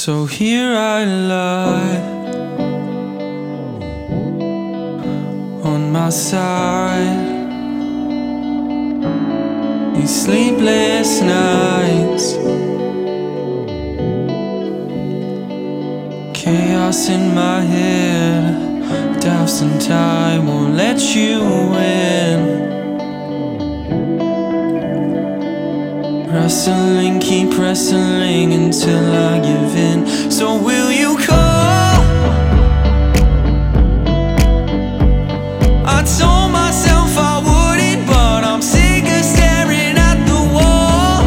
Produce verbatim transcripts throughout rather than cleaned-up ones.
So here I lie on my side, these sleepless nights, chaos in my head, doubts and time won't let you win. Wrestling, keep wrestling until I give in. So will you call? I told myself I wouldn't, but I'm sick of staring at the wall.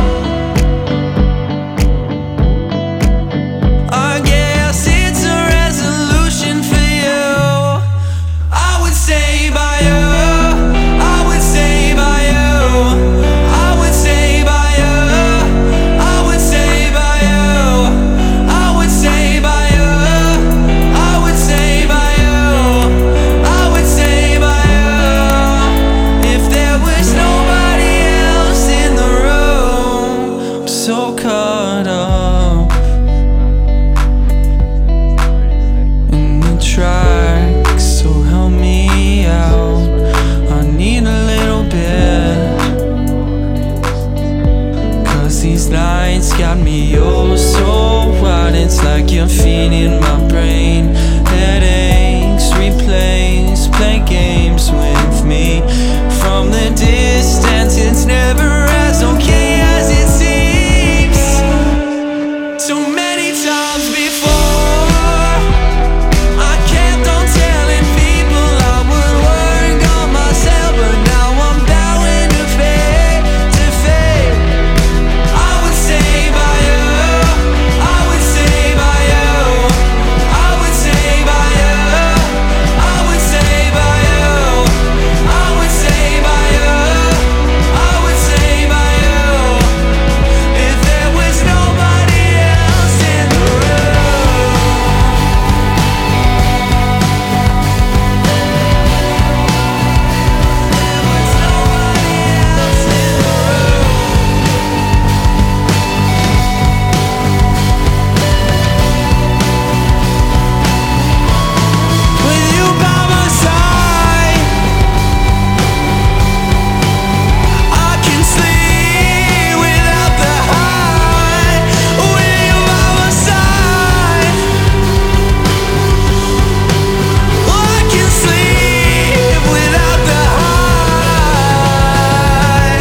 I guess it's a resolution for you. I would say by you, I would say by you, I would say by you, I would say by you, I would say by you, I would say by you, I would say by you. If there was nobody else in the room, I'm so caught up in the tracks, so help me out. I need a little bit, 'cause these nights got me oh so wild. It's like you're feeding my brain headaches, replays, play games with me. From the distance, it's never as okay as it seems. Too many times before, I kept on telling people I would work on myself, but now I'm bowing to fate, to fate. I would say by you, I would say by you, I would say by you, I would say by you, I would say by you, I would say by you. If there was nobody else in the room, there was nobody else in the room. With you by my side, I can sleep without the high. With you by my side, I can sleep without the high.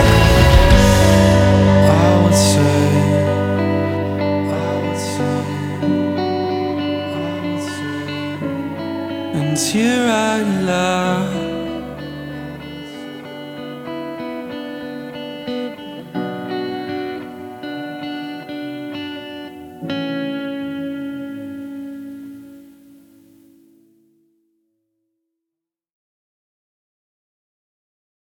I would say, I would say, I would say, and here I lie